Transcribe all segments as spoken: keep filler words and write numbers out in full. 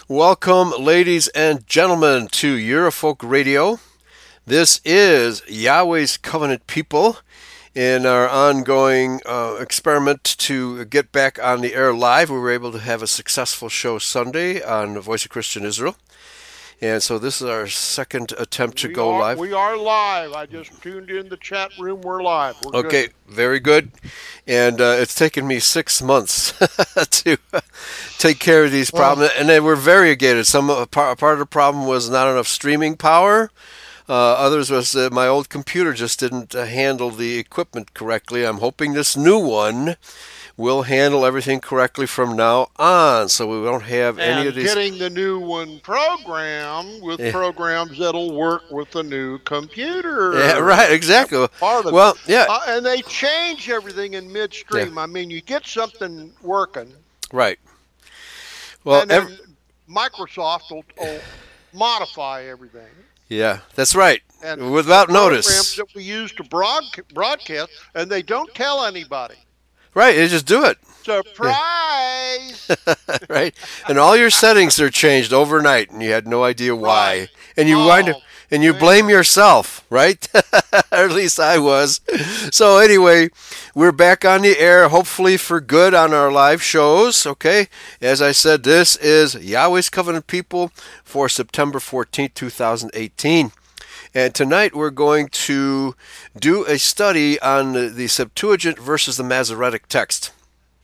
Welcome, ladies and gentlemen, to Eurofolk Radio. This is Yahweh's Covenant People in our ongoing uh, experiment to get back on the air live. We were able to have a successful show Sunday on the Voice of Christian Israel. And so this is our second attempt to we go are, live. We are live. I just tuned in the chat room. We're live. We're okay, good. Very good. And uh, it's taken me six months to take care of these problems. And they were variegated. Some uh, part, part of the problem was not enough streaming power. Uh, others was uh, my old computer just didn't uh, handle the equipment correctly. I'm hoping this new one will handle everything correctly from now on, so we don't have and any of these. Getting the new one programmed with yeah. programs that'll work with the new computer. Yeah, right, exactly. That's part of well, it. yeah, uh, and they change everything in midstream. Yeah. I mean, you get something working, right? Well, and then every... Microsoft will, will modify everything. Yeah, that's right. And without the notice. Programs that we use to broad, broadcast, and they don't tell anybody. Right, they just do it. Surprise! Yeah. Right, and all your settings are changed overnight, and you had no idea why. Right. And you oh, wind up, and you man. blame yourself, right? Or at least I was. So anyway, we're back on the air, hopefully for good on our live shows. Okay, as I said, this is Yahweh's Covenant People for September fourteenth, two thousand eighteen. And tonight we're going to do a study on the, the Septuagint versus the Masoretic text.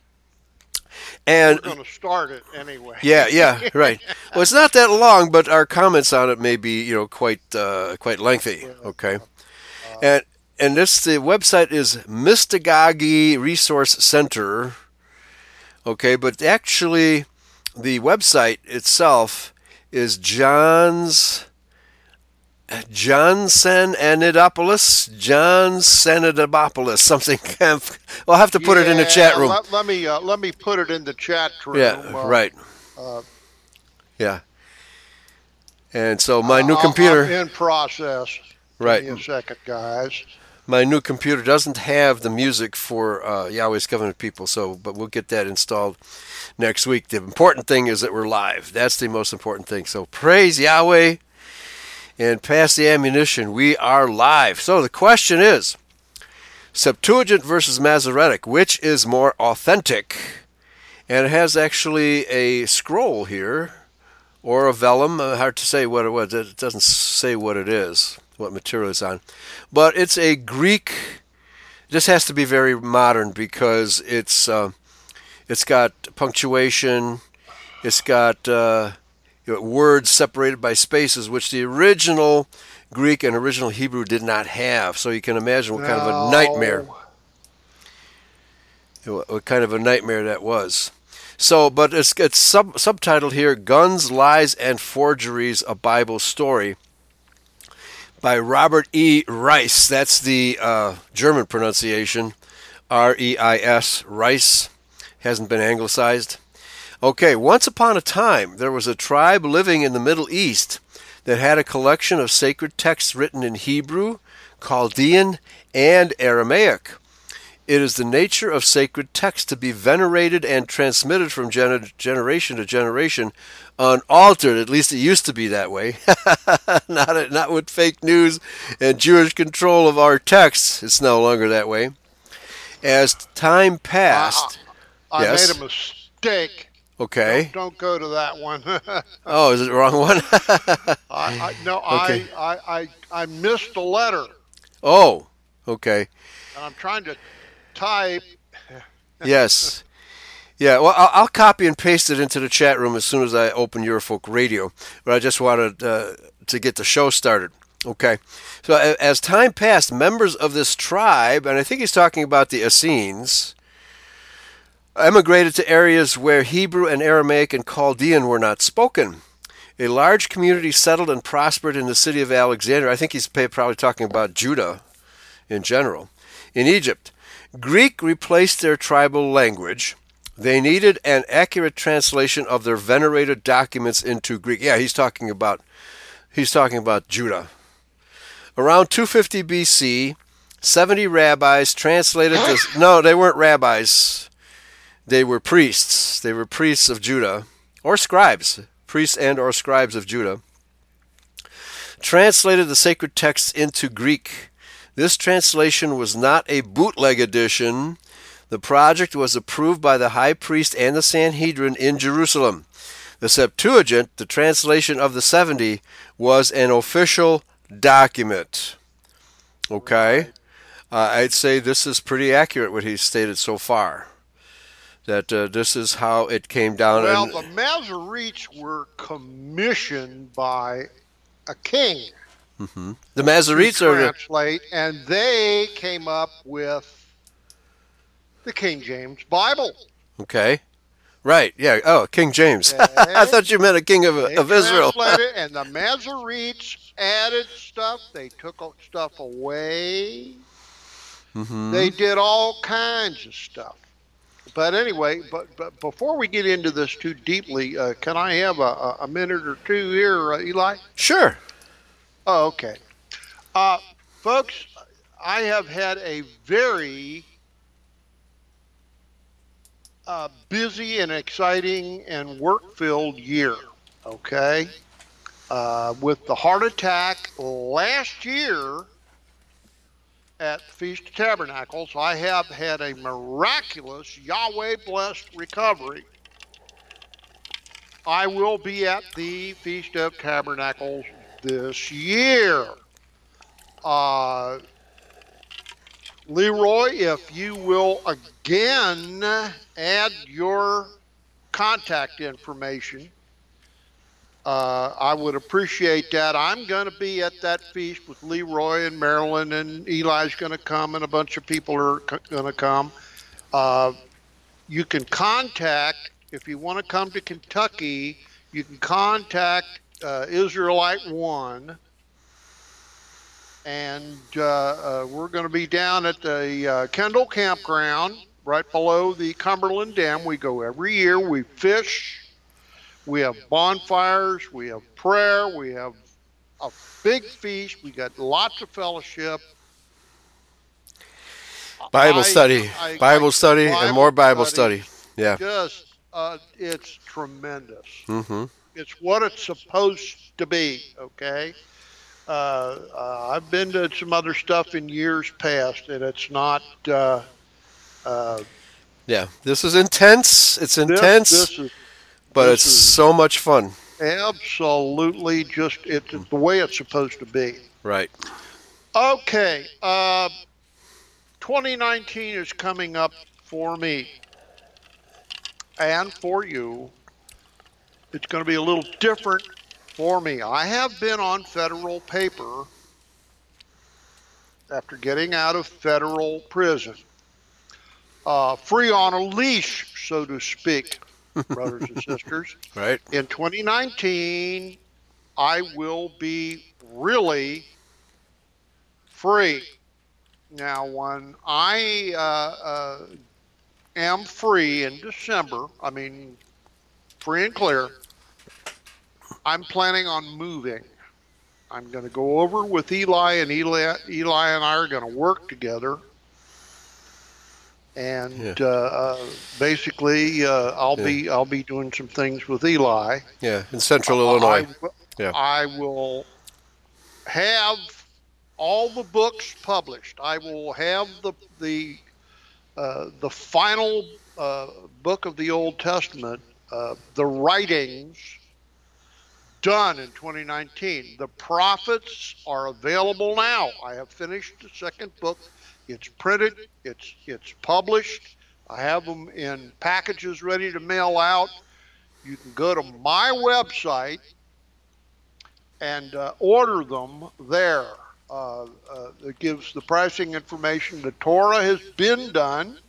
And we're going to start it anyway. Yeah, yeah, right. Well, it's not that long, but our comments on it may be, you know, quite uh, quite lengthy. Okay, uh, and and this the website is Mystagogy Resource Center. Okay, but actually, the website itself is John's. John Sanidopoulos, John Sanidopoulos, something. I'll have to put yeah, it in the chat room. Let, let me uh, let me put it in the chat room. Yeah, uh, right. Uh, yeah. And so my new I'll, computer. I'm in process. Right. Give me a second, guys. My new computer doesn't have the music for uh, Yahweh's Covenant People, so but we'll get that installed next week. The important thing is that we're live. That's the most important thing. So praise Yahweh. And pass the ammunition. We are live. So the question is, Septuagint versus Masoretic, which is more authentic? And it has actually a scroll here, or a vellum. Uh, hard to say what it was. It doesn't say what it is, what material it's on. But it's a Greek. This has to be very modern because it's uh, it's got punctuation. It's got Uh, words separated by spaces, which the original Greek and original Hebrew did not have. So you can imagine what kind no. of a nightmare, what kind of a nightmare that was. So, but it's it's sub, subtitled here, Guns, Lies, and Forgeries, A Bible Story, by Robert E. Rice. That's the uh, German pronunciation, R E I S, Rice. Hasn't been anglicized. Okay, once upon a time, there was a tribe living in the Middle East that had a collection of sacred texts written in Hebrew, Chaldean, and Aramaic. It is the nature of sacred texts to be venerated and transmitted from gener- generation to generation unaltered. At least it used to be that way. not, not with fake news and Jewish control of our texts. It's no longer that way. As time passed... I, I yes? made a mistake. Okay. Don't, don't go to that one. Oh, is it the wrong one? I, I, no, okay. I, I, I, I missed a letter. Oh, okay. And I'm trying to type. Yes. Yeah, well, I'll, I'll copy and paste it into the chat room as soon as I open Eurofolk Radio. But I just wanted uh, to get the show started. Okay. So as time passed, members of this tribe, and I think he's talking about the Essenes, emigrated to areas where Hebrew and Aramaic and Chaldean were not spoken. A large community settled and prospered in the city of Alexandria. I think he's probably talking about Judah in general. In Egypt, Greek replaced their tribal language. They needed an accurate translation of their venerated documents into Greek. Yeah, he's talking about he's talking about Judah. Around two fifty B C, seventy rabbis translated this. No, they weren't rabbis. They were priests. They were priests of Judah, or scribes. priests and or scribes of Judah, translated the sacred texts into Greek. This translation was not a bootleg edition. The project was approved by the high priest and the Sanhedrin in Jerusalem. The Septuagint, the translation of the seventy, was an official document. Okay? Uh, I'd say this is pretty accurate what he's stated so far. That uh, this is how it came down. Well, and, the Masoretes were commissioned by a king. Mm-hmm. The Masoretes to are translate, and they came up with the King James Bible. Okay. Right, yeah. Oh, King James. Okay. I thought you meant a king of, They of Israel. translated, and the Masoretes added stuff. They took stuff away. Mm-hmm. They did all kinds of stuff. But anyway, but, but before we get into this too deeply, uh, can I have a, a minute or two here, uh, Eli? Sure. Oh, okay. Uh, folks, I have had a very uh, busy and exciting and work-filled year, okay? Uh, with the heart attack last year at Feast of Tabernacles, I have had a miraculous, Yahweh-blessed recovery. I will be at the Feast of Tabernacles this year. Uh, Leroy, if you will again add your contact information, uh, I would appreciate that. I'm going to be at that feast with Leroy and Marilyn, and Eli's going to come, and a bunch of people are going to come. Uh, you can contact, if you want to come to Kentucky, you can contact uh, Israelite One. And uh, uh, we're going to be down at the uh, Kendall Campground, right below the Cumberland Dam. We go every year. We fish. We have bonfires. We have prayer. We have a big feast. We got lots of fellowship. Bible I, study. I, Bible I, study Bible and more Bible study. study. Yeah. Just, uh, it's tremendous. Mm-hmm. It's what it's supposed to be, okay? Uh, uh, I've been to some other stuff in years past, and it's not. Uh, uh, yeah, this is intense. It's intense, this, this is, but this it's is so much fun. Absolutely, just it's the way it's supposed to be. Right. Okay. Uh, twenty nineteen is coming up for me and for you. It's going to be a little different for me. I have been on federal paper after getting out of federal prison. Uh, free on a leash, so to speak, brothers and sisters. Right. In twenty nineteen, I will be really free. Now, when I uh, uh, am free in December, I mean, free and clear, I'm planning on moving. I'm going to go over with Eli, and Eli, Eli and I are going to work together. And Yeah. uh, uh, basically, uh, I'll Yeah. be I'll be doing some things with Eli. Yeah, in central Uh, Illinois. I, Yeah. I will have all the books published. I will have the the uh, the final uh, book of the Old Testament, uh, the writings, done in twenty nineteen. The prophets are available now. I have finished the second book. It's printed. It's it's published. I have them in packages ready to mail out. You can go to my website and uh, order them there. Uh, uh, it gives the pricing information. The Torah has been done,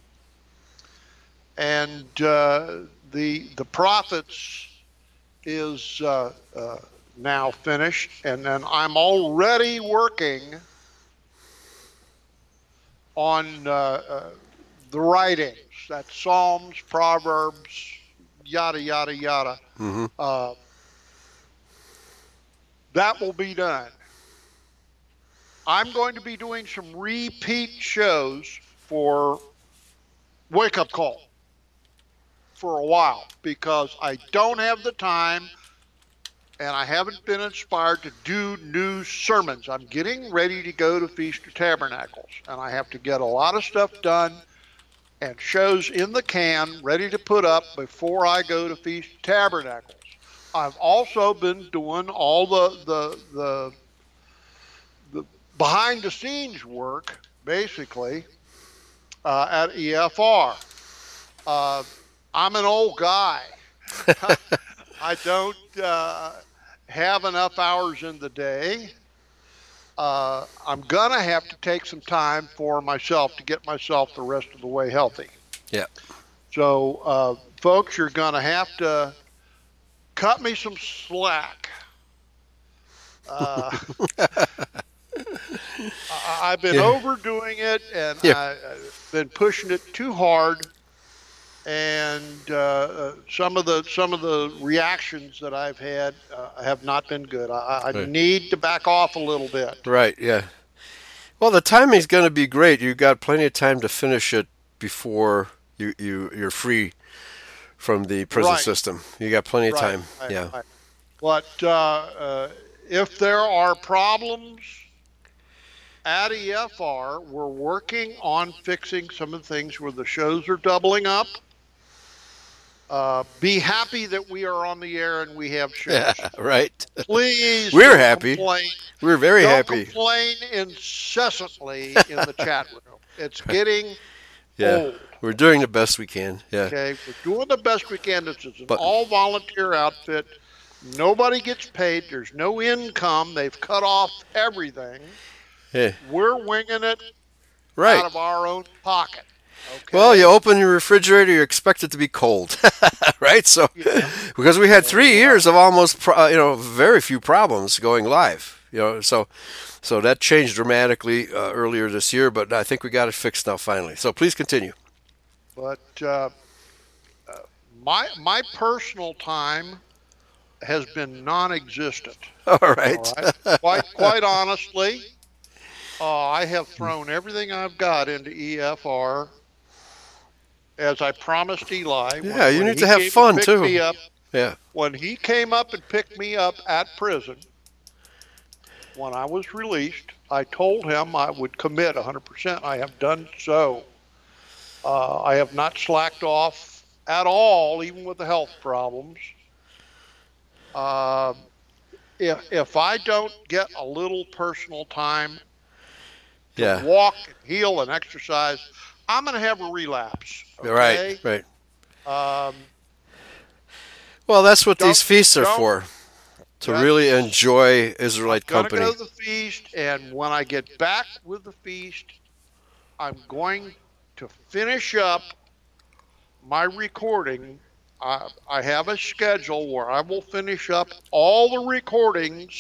and uh, the the prophets is uh, uh, now finished, and then I'm already working on uh, uh, the writings. That's Psalms, Proverbs, yada yada yada. Mm-hmm. Uh, that will be done. I'm going to be doing some repeat shows for Wake Up Call for a while because I don't have the time and I haven't been inspired to do new sermons. I'm getting ready to go to Feast of Tabernacles, and I have to get a lot of stuff done and shows in the can ready to put up before I go to Feast of Tabernacles. I've also been doing all the the the, the behind the scenes work, basically, uh, at E F R. Uh, I'm an old guy. I don't uh, have enough hours in the day. Uh, I'm going to have to take some time for myself to get myself the rest of the way healthy. Yeah. So, uh, folks, you're going to have to cut me some slack. Uh, I, I've been Yeah. overdoing it, and Yeah. I, I've been pushing it too hard. And uh, uh, some of the some of the reactions that I've had uh, have not been good. I, I Right. need to back off a little bit. Right, yeah. Well, the timing's going to be great. You got plenty of time to finish it before you, you, you're free from the prison Right. system. You got plenty of Right, time. right, Yeah. right. But uh, uh, if there are problems at E F R, we're working on fixing some of the things where the shows are doubling up. Uh, be happy that we are on the air and we have shows. Yeah, right. Please, We're don't happy. Complain. We're very Don't happy. complain incessantly in the chat room. It's getting Yeah. old. We're doing the best we can. Yeah. Okay, we're doing the best we can. This is an But- all volunteer outfit. Nobody gets paid. There's no income. They've cut off everything. Yeah. We're winging it Right. out of our own pocket. Okay. Well, you open your refrigerator, you expect it to be cold, right? So, Yeah. because we had three years of almost, pro- you know, very few problems going live, you know, so, so that changed dramatically uh, earlier this year, but I think we got it fixed now finally. So please continue. But uh, uh, my my personal time has been non-existent. All All right. right. Quite quite honestly, uh, I have thrown everything I've got into E F R, as I promised Eli. Yeah, you need he to have came fun, and picked too. Me up, Yeah. when he came up and picked me up at prison, when I was released, I told him I would commit one hundred percent. I have done so. Uh, I have not slacked off at all, even with the health problems. Uh, if if I don't get a little personal time to Yeah. walk, and heal, and exercise, I'm going to have a relapse. Okay? Right. Right. Um, Well, that's what these Don't- feasts are don't- for, to That's- really enjoy Israelite Gonna company. go to the feast, and when I get back with the feast, I'm going to finish up my recording. I, I have a schedule where I will finish up all the recordings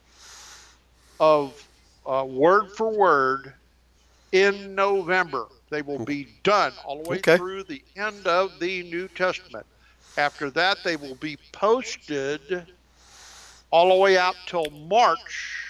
of uh, word for word in November. They will be done all the way Okay. through the end of the New Testament. After that, they will be posted all the way out till March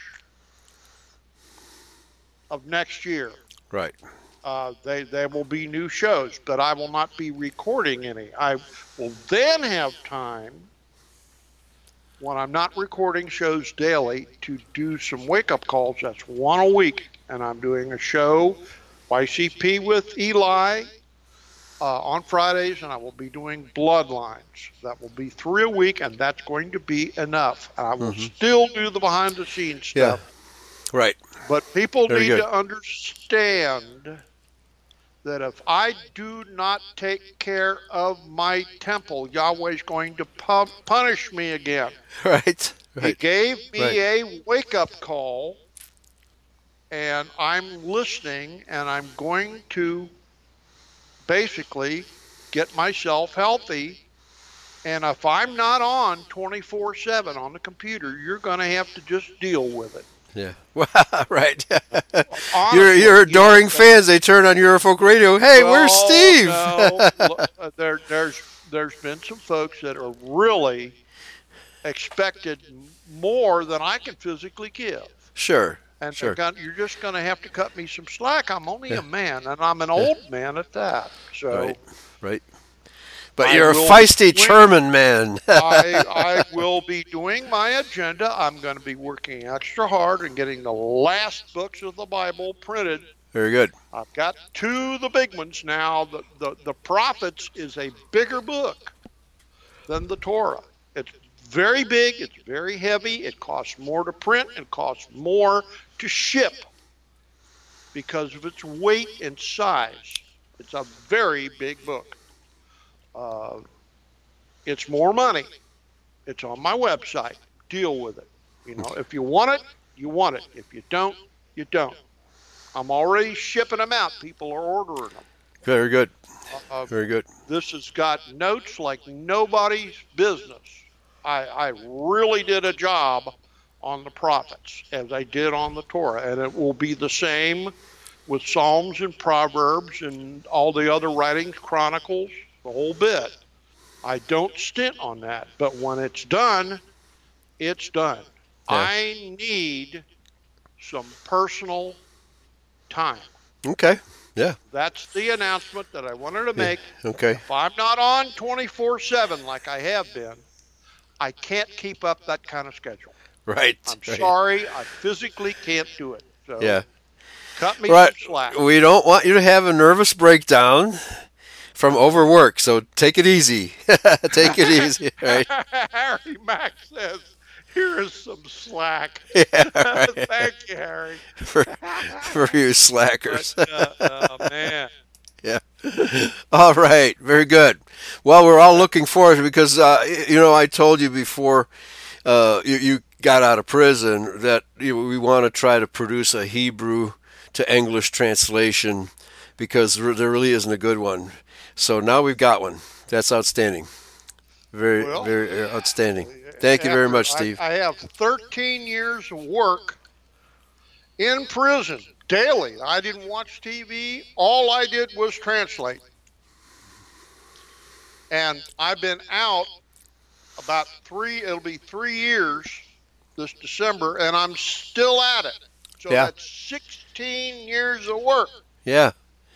of next year. Right. Uh, they there will be new shows, but I will not be recording any. I will then have time, when I'm not recording shows daily, to do some wake-up calls. That's one a week, and I'm doing a show, Y C P with Eli, uh, on Fridays, and I will be doing Bloodlines. That will be three a week, and that's going to be enough. I will still do the behind-the-scenes Yeah. stuff. Right. But people Very need good. to understand that if I do not take care of my temple, Yahweh's going to pu- punish me again. Right. He Right. gave me Right. a wake-up call, and I'm listening, and I'm going to basically get myself healthy. And if I'm not on twenty-four seven on the computer, you're going to have to just deal with it. Yeah. Right. Honestly, your your you adoring know, fans, they turn on Eurofolk Radio. Hey, where's Well, Steve? no, look, uh, there, there's there's been some folks that are really expected more than I can physically give, Sure. and Sure. they're gonna, you're just going to have to cut me some slack. I'm only Yeah. a man, and I'm an old man at that. So Right. Right. But I you're a will feisty be doing- German man. I, I will be doing my agenda. I'm going to be working extra hard and getting the last books of the Bible printed. Very good. I've got two of the big ones now. The, the, the Prophets is a bigger book than the Torah. It's very big. It's very heavy. It costs more to print and costs more to ship because of its weight and size. It's a very big book. Uh, it's more money. It's on my website. Deal with it. You know, if you want it, you want it. If you don't, you don't. I'm already shipping them out. People are ordering them. Very good. Uh, Very good. This has got notes like nobody's business. I, I really did a job on the Prophets as I did on the Torah, and it will be the same with Psalms and Proverbs and all the other writings, Chronicles, the whole bit. I don't stint on that, but when it's done, it's done. Yeah. I need some personal time. Okay. Yeah. That's the announcement that I wanted to make. Okay. If I'm not on twenty-four seven like I have been, I can't keep up that kind of schedule. Right. I'm right. sorry, I physically can't do it. So Yeah. cut me Right. some slack. We don't want you to have a nervous breakdown from overwork, so take it easy. Take it easy, right? Harry Mack says, here is some slack. Yeah, right. Thank you, Harry. for, for you slackers. But, uh, oh, man. Yeah. All right. Very good. Well, we're all looking forward to it because, uh, you know, I told you before uh, you, you got out of prison that you, we want to try to produce a Hebrew to English translation because there really isn't a good one. So now we've got one. That's outstanding. Very, Well, very outstanding. Thank you very After- much, Steve. I, I have thirteen years of work in prison daily. I didn't watch T V. All I did was translate. And I've been out about three, it'll be three years this December, and I'm still at it. So Yeah. that's sixteen years of work. Yeah.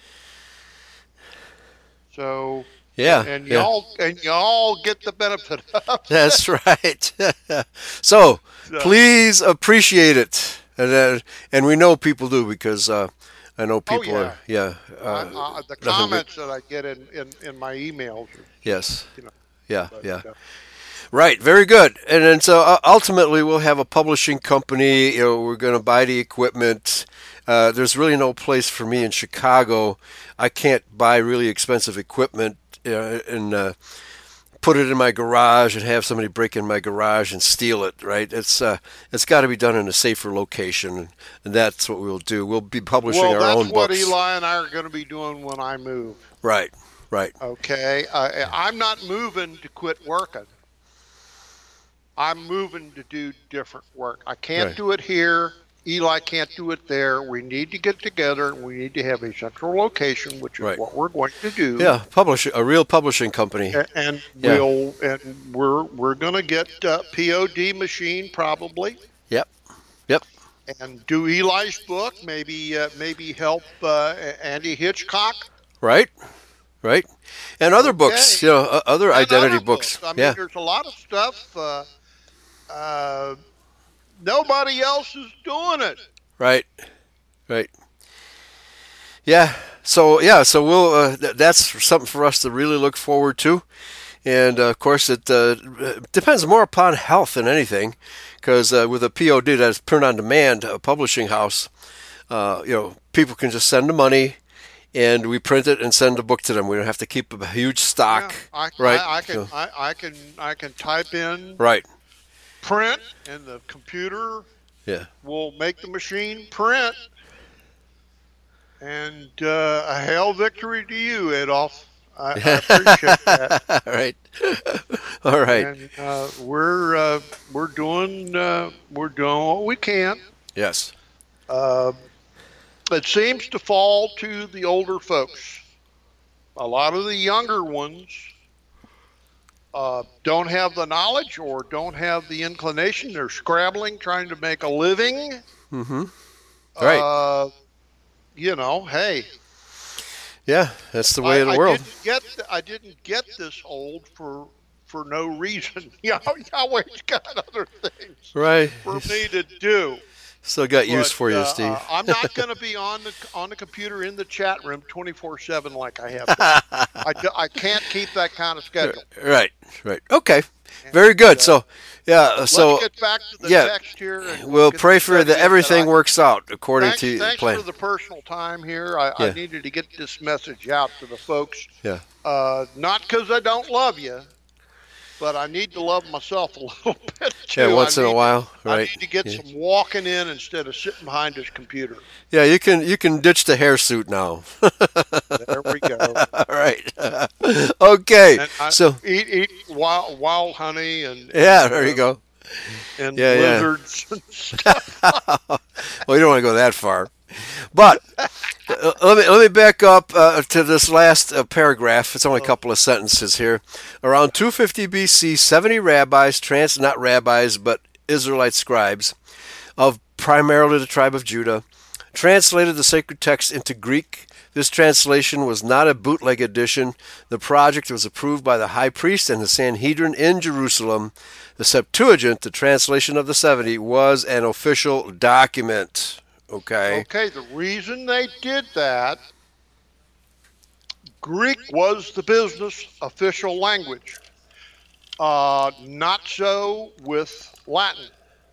So, Yeah. and yeah. y'all, and y'all get the benefit of it. That's right. So So- please appreciate it, and uh, and we know people do because uh, I know people yeah. are yeah. Uh, I- uh, the nothing but- comments that I get in, in, in my emails. Are, yes. you know, Yeah. but, Yeah. uh, Right. Very good. And then so uh, ultimately we'll have a publishing company. You know, we're going to buy the equipment. Uh, there's really no place for me in Chicago. I can't buy really expensive equipment uh, and uh, put it in my garage and have somebody break in my garage and steal it. Right? It's uh, it's got to be done in a safer location, and that's what we'll do. We'll be publishing well, our that's own what books. Eli and I are going to be doing when I move. Right. Right. Okay, uh, I'm not moving to quit working. I'm moving to do different work. I can't Right. do it here. Eli can't do it there. We need to get together, and we need to have a central location, which is Right. what we're going to do. Yeah. Publish a real publishing company. A- And Yeah. we'll and we're we're going to get uh, P O D machine probably, Yep. Yep. and do Eli's book. Maybe uh, maybe help uh, Andy Hitchcock. Right, right, and other books, Okay. you know, uh, other And identity other books. I mean, Yeah, there's a lot of stuff. Uh, uh, nobody else is doing it. right, right. Yeah. So yeah, so we'll. Uh, th- that's something for us to really look forward to, and uh, of course it uh, depends more upon health than anything, because uh, with a P O D, that's print on demand, a publishing house, uh, you know, people can just send the money. And we print it and send the book to them. We don't have to keep a huge stock, Yeah, I, right? I, I can So- I, I can I can type in right. print, and the computer Yeah. will make the machine print. And uh, a hail victory to you, Adolf. I, I appreciate that. All right. All right. And uh, we're uh, we're doing uh, we're doing what we can. Yes. Uh, it seems to fall to the older folks. A lot of the younger ones uh, don't have the knowledge or don't have the inclination. They're scrabbling, trying to make a living. Mm-hmm. Right. Uh, you know, hey, Yeah, that's the way I, of the I world. didn't get th- I didn't get this old for for no reason. Yah- Yahweh's got other things Right. for me to do. Still got use But for you, uh, Steve. uh, I'm not going to be on the on the computer in the chat room twenty-four seven like I have been. I, d- I can't keep that kind of schedule. Right, right. Okay, And very good. uh, So, yeah, let's so, get back to the yeah, text here, and we'll we'll get the pray for that study in. But everything I, works out according thanks to the thanks plan. for the personal time here. I, I Yeah. needed to get this message out to the folks. Yeah. Uh, not because I don't love you, but I need to love myself a little bit too. Yeah, once I in a need, while, I right? need to get Yeah. some walking in instead of sitting behind this computer. Yeah, you can you can ditch the hairsuit now. There we go. All right. Okay. And I So, eat eat wild wild honey and, yeah, and there you uh, go. and Yeah, yeah. lizards and stuff. Well, you don't want to go that far. But uh, let me let me back up uh, to this last uh, paragraph. It's only a couple of sentences here. Around two fifty B C, seventy rabbis, trans not rabbis but Israelite scribes, of primarily the tribe of Judah, translated the sacred text into Greek. This translation was not a bootleg edition. The project was approved by the high priest and the Sanhedrin in Jerusalem. The Septuagint, the translation of the seventy, was an official document. Okay. Okay, the reason they did that, Greek was the business official language. Uh, not so with Latin.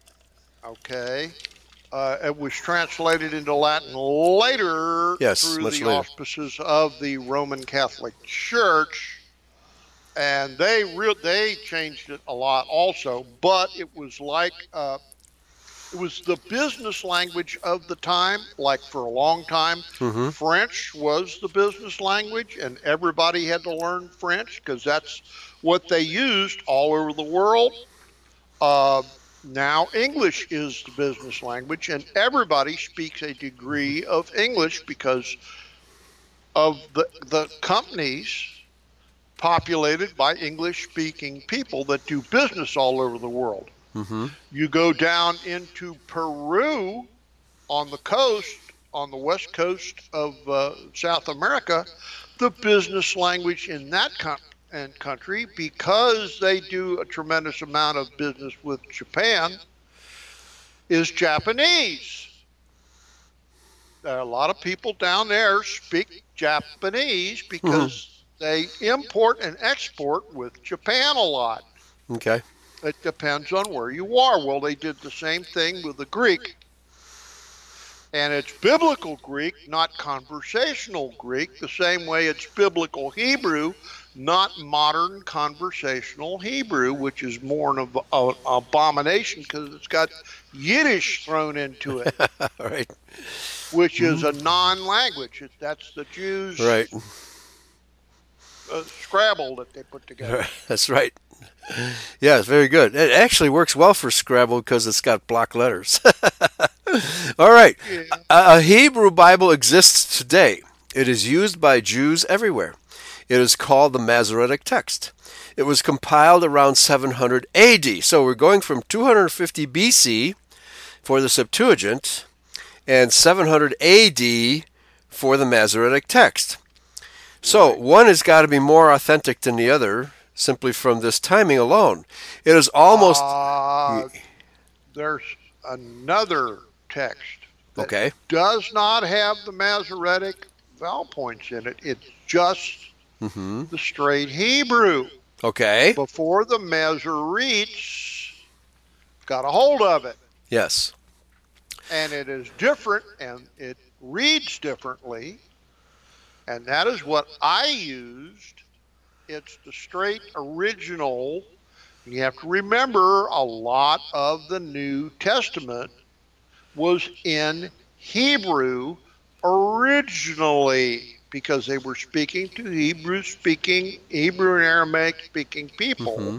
Okay. Uh, it was translated into Latin later Yes, through much the later. auspices of the Roman Catholic Church, and they re- they changed it a lot also. But it was like uh, it was the business language of the time. Like for a long time, Mm-hmm. French was the business language, and everybody had to learn French because that's what they used all over the world. Uh, now English is the business language, and everybody speaks a degree of English because of the the companies populated by English-speaking people that do business all over the world. Mm-hmm. You go down into Peru on the coast, on the west coast of uh, South America, the business language in that country and country, because they do a tremendous amount of business with Japan, is Japanese. There are a lot of people down there speak Japanese because they import and export with Japan a lot. Okay. It depends on where you are. Well, they did the same thing with the Greek. And it's biblical Greek, not conversational Greek, the same way it's biblical Hebrew, not modern conversational Hebrew, which is more an ab- abomination because it's got Yiddish thrown into it, All right. which is a non-language. That's the Jews' Right. uh, Scrabble that they put together. That's right. Yeah, it's very good. It actually works well for Scrabble because it's got block letters. All right. Yeah. A, a Hebrew Bible exists today. It is used by Jews everywhere. It is called the Masoretic text. It was compiled around seven hundred A D. So we're going from two hundred fifty B C for the Septuagint and seven hundred A D for the Masoretic text. So Right. one has got to be more authentic than the other simply from this timing alone. It is almost Uh, there's another text that okay. does not have the Masoretic vowel points in it. It's just Mm-hmm. the straight Hebrew. Okay. Before the Masoretes got a hold of it. Yes. And it is different and it reads differently. And that is what I used. It's the straight original. You have to remember a lot of the New Testament was in Hebrew originally because they were speaking to Hebrew speaking, Hebrew and Aramaic speaking people. Mm-hmm.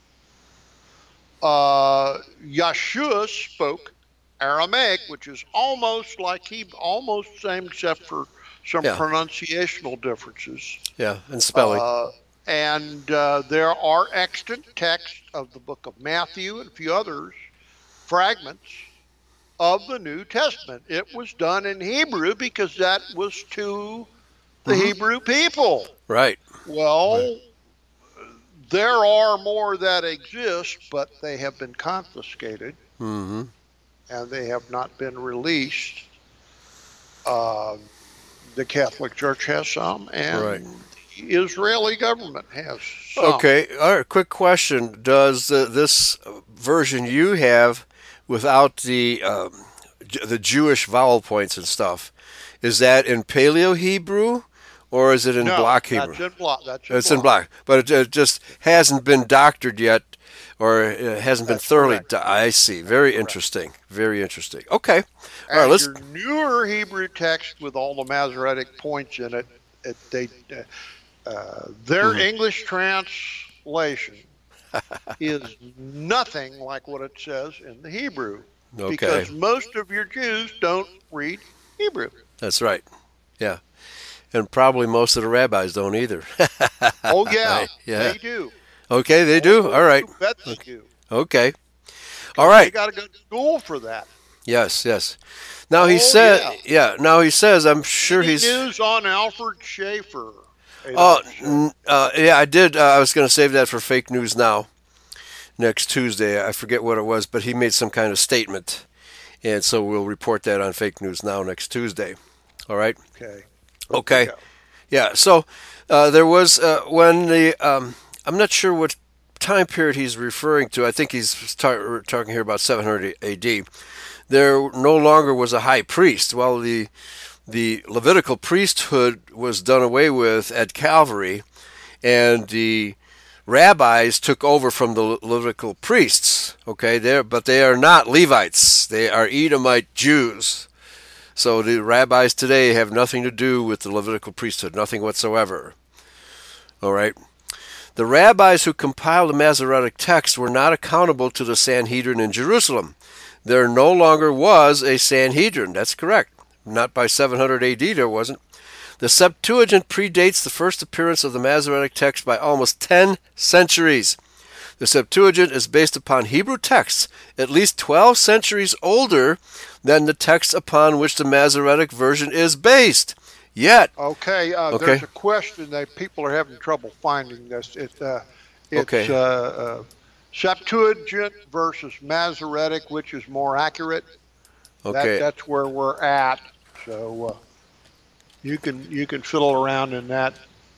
Uh, Yeshua spoke Aramaic, which is almost like Hebrew, almost the same except for some Yeah. pronunciational differences. Yeah, and spelling. Uh, and uh, there are extant texts of the book of Matthew and a few others, fragments of the New Testament. It was done in Hebrew because that was too the mm-hmm. Hebrew people. Right. Well, right. there are more that exist, but they have been confiscated, mm-hmm. and they have not been released. Uh, the Catholic Church has some, and right. the Israeli government has some. Okay. All right. Quick question: Does uh, this version you have, without the um, the Jewish vowel points and stuff, is that in Paleo Hebrew? Or is it in no, block Hebrew? That's in block. That's in it's block. in block, but it, it just hasn't been doctored yet, or it hasn't that's been thoroughly. Correct. Do- I see. Very That's interesting. Correct. Very interesting. Okay. All As right. Let's. Your newer Hebrew text with all the Masoretic points in it, it they uh, their mm-hmm. English translation is nothing like what it says in the Hebrew, okay. because most of your Jews don't read Hebrew. That's right. Yeah. And probably most of the rabbis don't either. oh, yeah, right. yeah. They do. Okay, they do? All right. They do. Okay. All right. They got to go to school for that. Yes, yes. Now oh, he said, yeah. yeah, now he says, I'm sure Any he's... news on Alfred Schaefer? Oh, uh, yeah, I did. Uh, I was going to save that for Fake News Now next Tuesday. I forget what it was, but he made some kind of statement. And so we'll report that on Fake News Now next Tuesday. All right? Okay. Okay. Yeah. So uh, there was uh, when the um, I'm not sure what time period he's referring to. I think he's tar- talking here about seven hundred A D. There no longer was a high priest. Well, the the Levitical priesthood was done away with at Calvary, and the rabbis took over from the Levitical priests. Okay, there, but they are not Levites. They are Edomite Jews. So the rabbis today have nothing to do with the Levitical priesthood, nothing whatsoever. All right. The rabbis who compiled the Masoretic text were not accountable to the Sanhedrin in Jerusalem. There no longer was a Sanhedrin. That's correct. Not by seven hundred A D there wasn't. The Septuagint predates the first appearance of the Masoretic text by almost ten centuries. The Septuagint is based upon Hebrew texts at least twelve centuries older than the text upon which the Masoretic version is based. Yet, okay, uh, okay. there's a question that people are having trouble finding this. It, uh, it's okay. uh, uh, Septuagint versus Masoretic, which is more accurate. Okay, that, that's where we're at. So uh, you can you can fiddle around in that,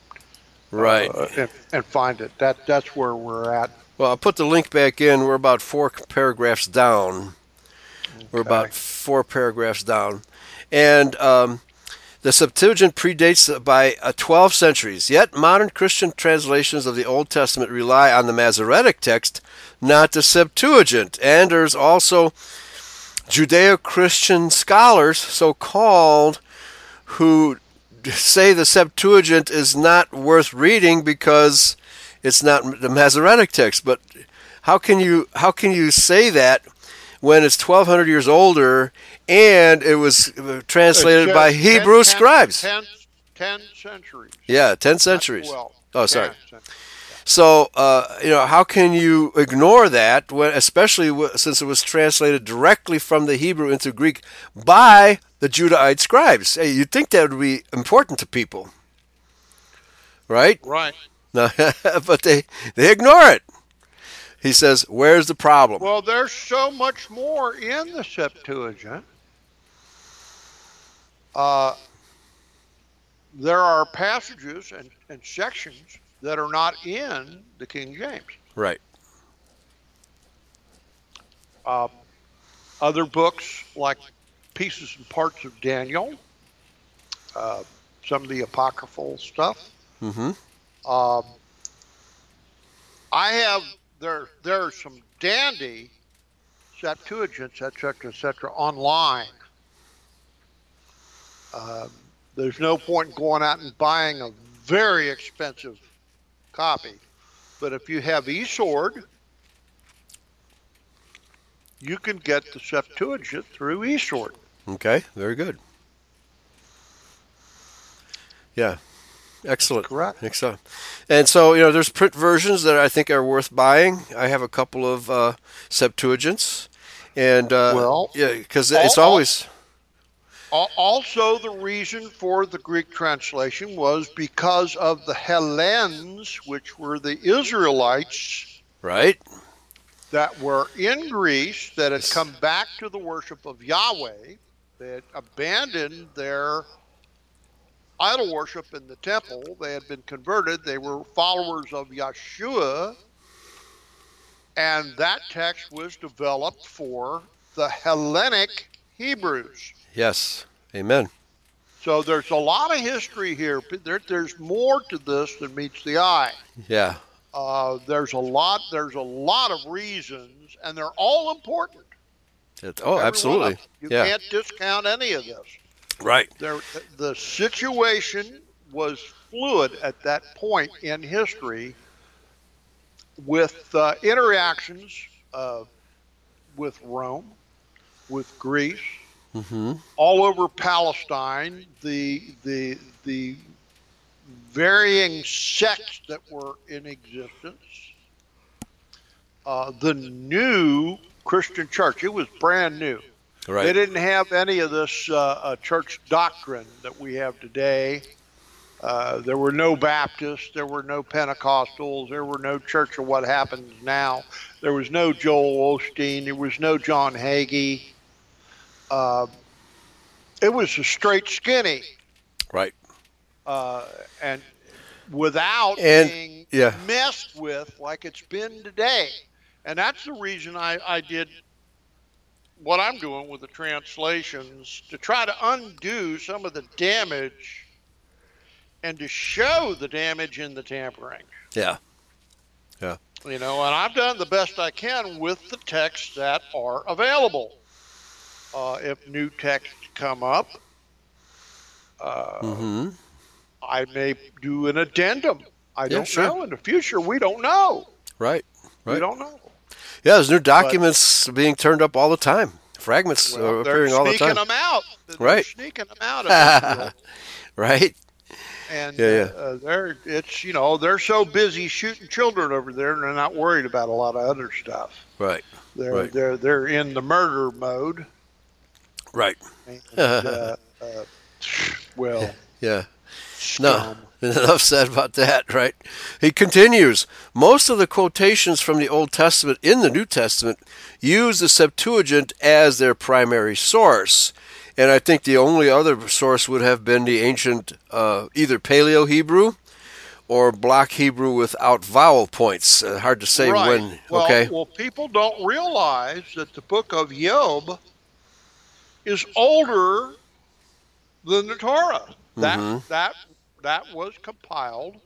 right, uh, and, and find it. That that's where we're at. Well, I'll put the link back in. We're about four paragraphs down. Okay. We're about four paragraphs down. And um, the Septuagint predates by uh, twelve centuries. Yet modern Christian translations of the Old Testament rely on the Masoretic text, not the Septuagint. And there's also Judeo-Christian scholars, so-called, who say the Septuagint is not worth reading because it's not the Masoretic text. But how can you how can you say that when it's twelve hundred years older and it was translated by ten, Hebrew ten, scribes? Ten, ten centuries. Yeah, ten centuries. twelve. Oh, sorry. So, uh, you know, how can you ignore that, when, especially w- since it was translated directly from the Hebrew into Greek by the Judahite scribes? Hey, you'd think that would be important to people, right? Right. No, but they, they ignore it. He says, where's the problem? Well, there's so much more in the Septuagint. Uh, there are passages and, and sections that are not in the King James. Right. Uh, other books, like pieces and parts of Daniel, uh, some of the apocryphal stuff. Mm-hmm. Uh, I have, there, there are some dandy Septuagints, et cetera, et cetera, online. Uh, there's no point in going out and buying a very expensive copy. But if you have eSword, you can get the Septuagint through eSword. Okay, very good. Yeah, excellent. That's correct. Excellent. And so, you know, there's print versions that I think are worth buying. I have a couple of uh, Septuagints. And, uh, well, yeah, because it's always... Also, the reason for the Greek translation was because of the Hellenes, which were the Israelites Right. that were in Greece, that had Yes. come back to the worship of Yahweh. They had abandoned their idol worship in the temple. They had been converted. They were followers of Yeshua. And that text was developed for the Hellenic Hebrews. Yes. Amen. So there's a lot of history here. There, there's more to this than meets the eye. Yeah. Uh, there's a lot. There's a lot of reasons, and they're all important. It, oh, Every absolutely. one of them. You Yeah. can't discount any of this. Right. There, the situation was fluid at that point in history, with uh, interactions uh, with Rome, with Greece, Mm-hmm. all over Palestine, the the the varying sects that were in existence, uh, the new Christian church. It was brand new. Right. They didn't have any of this uh, uh, church doctrine that we have today. Uh, there were no Baptists, there were no Pentecostals, there were no Church of What Happens Now, there was no Joel Osteen, there was no John Hagee. Uh, it was a straight skinny. Right. Uh, and without And, being yeah. messed with like it's been today. And that's the reason I, I did what I'm doing with the translations, to try to undo some of the damage and to show the damage in the tampering. Yeah. Yeah. You know, and I've done the best I can with the texts that are available. Uh, if new texts come up, uh, Mm-hmm. I may do an addendum. I Yeah, don't sure. know. In the future, we don't know. Right. We Right. don't know. Yeah, there's new documents being turned up all the time. Fragments Well, are they're appearing all the sneaking time. them out. They're Right. sneaking them out of Israel. Right. And Yeah, yeah. Uh, they're it's you know they're so busy shooting children over there, and they're not worried about a lot of other stuff. Right. They're Right. they're they're in the murder mode. Right. And, uh, uh, well, Yeah. scum. No, enough said about that, right? He continues, most of the quotations from the Old Testament in the New Testament use the Septuagint as their primary source. And I think the only other source would have been the ancient uh, either Paleo-Hebrew or Block Hebrew without vowel points. Uh, hard to say Right. when. Well, Okay. well, people don't realize that the book of Job is older than the Torah. That Mhm. that that was compiled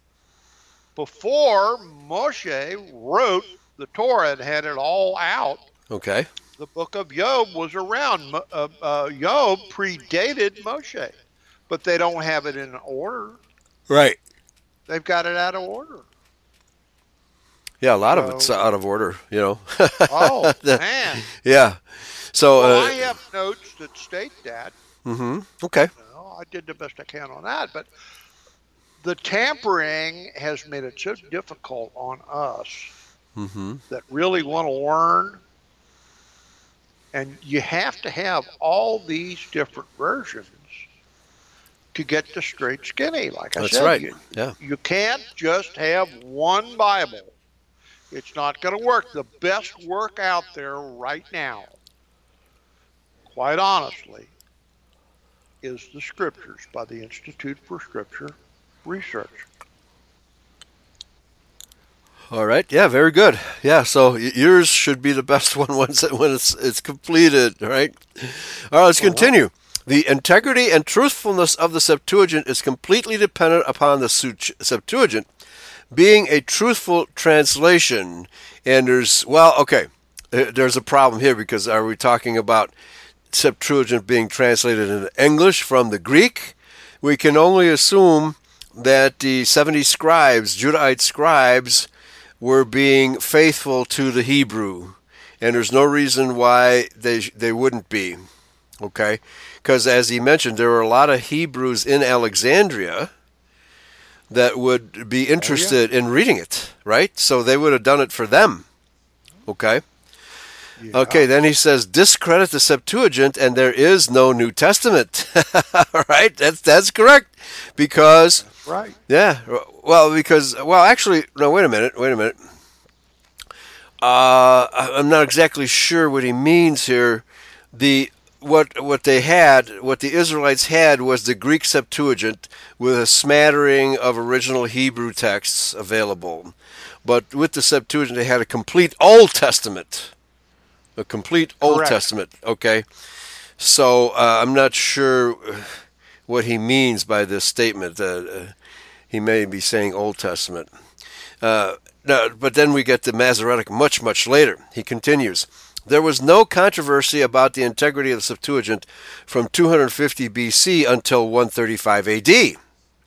before Moshe wrote the Torah and had it all out. Okay. The book of Job was around. Mo- Uh, uh, Job predated Moshe, but they don't have it in order. Right. They've got it out of order. Yeah, a lot of it's So- out of order, you know. Oh, man. Yeah. So, Well, uh, I have notes that state that. hmm okay. You know, I did the best I can on that, but the tampering has made it so difficult on us hmm that really want to learn. And you have to have all these different versions to get the straight skinny. Like I That's said, right. you, Yeah. you can't just have one Bible. It's not going to work. The best work out there right now, quite honestly, is the Scriptures by the Institute for Scripture Research. All right. Yeah, very good. Yeah, so y- yours should be the best one once it, when it's it's completed, right? All right, let's continue. The integrity and truthfulness of the Septuagint is completely dependent upon the Such- Septuagint being a truthful translation. And there's, well, okay, uh, there's a problem here because are we talking about Septuagint being translated into English from the Greek? We can only assume that the seventy scribes, Judahite scribes, were being faithful to the Hebrew, and there's no reason why they they wouldn't be, okay? Because as he mentioned, there were a lot of Hebrews in Alexandria that would be interested in reading it, right? So they would have done it for them, okay? Yeah. Okay, then he says, discredit the Septuagint, and there is no New Testament. Right? That's that's correct, because That's right. yeah, well, because well, actually, no. Wait a minute. Wait a minute. Uh, I- I'm not exactly sure what he means here. The what what they had, what the Israelites had, was the Greek Septuagint with a smattering of original Hebrew texts available. But with the Septuagint, they had a complete Old Testament. A complete Old Correct. Testament. Okay. So uh, I'm not sure what he means by this statement. Uh, uh, he may be saying Old Testament. Uh, no, but then we get the Masoretic much, much later. He continues. There was no controversy about the integrity of the Septuagint from two hundred fifty B C until one thirty-five A D.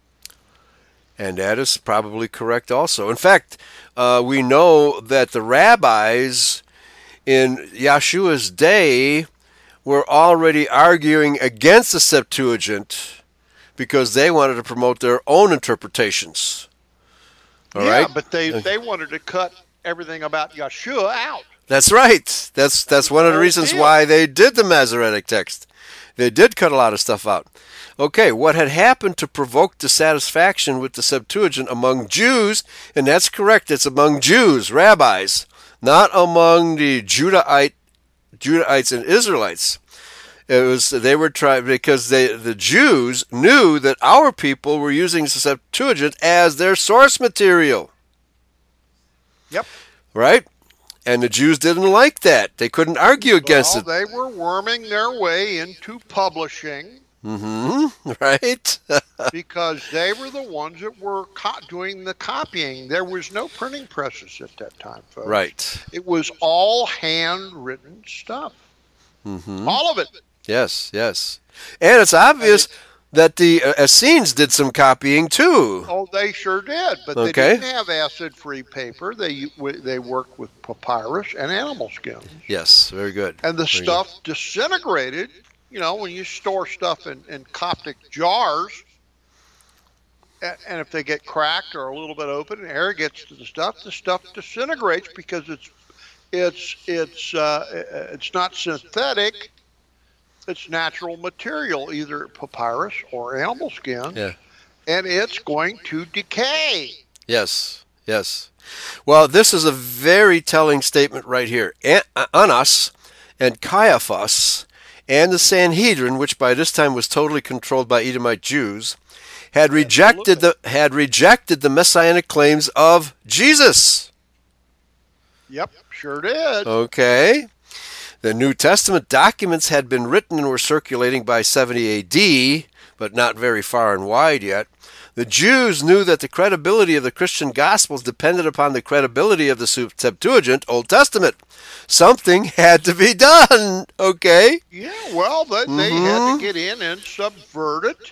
And that is probably correct also. In fact, uh, we know that the rabbis in Yeshua's day were already arguing against the Septuagint because they wanted to promote their own interpretations. All yeah, right? but they they wanted to cut everything about Yeshua out. That's right. That's that's one of the whole reasons deal. why they did the Masoretic text. They did cut a lot of stuff out. Okay, what had happened to provoke dissatisfaction with the Septuagint among Jews, and that's correct, it's among Jews, rabbis, not among the Judahite, Judahites and Israelites. It was they were trying because they the Jews knew that our people were using the Septuagint as their source material. Yep. Right? And the Jews didn't like that. They couldn't argue against Well, it. they were worming their way into publishing Mm-hmm. Right? because they were the ones that were co- doing the copying. There was no printing presses at that time, folks. Right. It was all handwritten stuff. Mm-hmm. All of it. Yes, yes. And it's obvious that the uh, Essenes did some copying too. Oh, they sure did, but they Okay. didn't have acid-free paper. They they worked with papyrus and animal skins, Yes, very good. and the Very stuff disintegrated. You know, when you store stuff in, in Coptic jars, and, and if they get cracked or a little bit open, and air gets to the stuff, the stuff disintegrates because it's it's it's uh, it's not synthetic. It's natural material, either papyrus or animal skin, Yeah. and it's going to decay. Yes, yes. Well, this is a very telling statement right here. An- Annas and Caiaphas and the Sanhedrin, which by this time was totally controlled by Edomite Jews, had rejected the had rejected the messianic claims of Jesus. Yep, sure did. Okay. The New Testament documents had been written and were circulating by seventy A D, but not very far and wide yet. The Jews knew that the credibility of the Christian Gospels depended upon the credibility of the Septuagint, Old Testament. Something had to be done, okay? Yeah, well, they, they had Mhm. to get in and subvert it.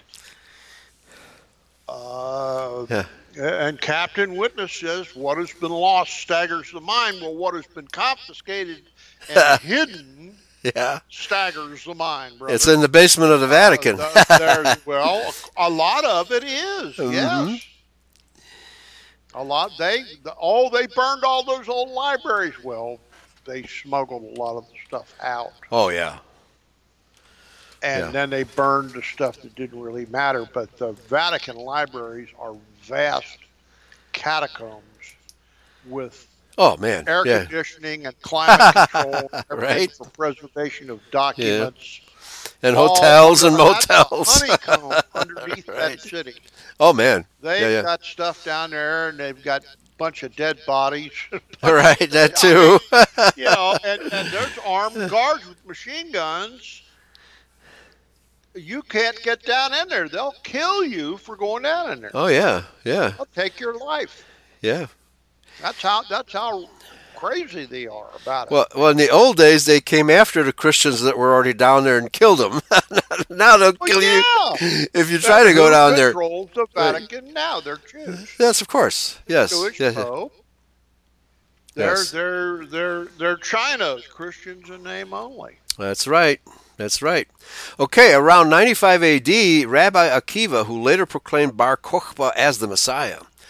Uh, Yeah. And Captain Witness says, what has been lost staggers the mind. Well, what has been confiscated and hidden Yeah. staggers the mind, brother. It's in the basement of the Vatican. Uh, th- there's- well, a lot of it is, Mhm. yes. A lot. They, the, oh, they burned all those old libraries. Well, they smuggled a lot of the stuff out. Oh, yeah. And Yeah. then they burned the stuff that didn't really matter. But the Vatican libraries are vast catacombs with Oh, man. air Yeah. conditioning and climate control, and everything Right. for preservation of documents. And all hotels and under- that's a motels. honeycomb underneath Right. that city. Oh, man. They've Yeah, yeah. got stuff down there, and they've got a bunch of dead bodies. All right, that too. You know, and, and there's armed guards with machine guns. You can't get down in there. They'll kill you for going down in there. Oh, yeah. Yeah. They'll take your life. Yeah. That's how that's how crazy they are about it. Well, well, in the old days, they came after the Christians that were already down there and killed them. Now they'll Well, kill yeah. you if you try to go down there. Controls the Vatican now. They're Jews. Yes, of course. Yes. Jewish Yes. Pope. They're Yes. they're they're they're China's Christians in name only. That's right. That's right. Okay, around ninety-five A D, Rabbi Akiva, who later proclaimed Bar Kokhba as the Messiah,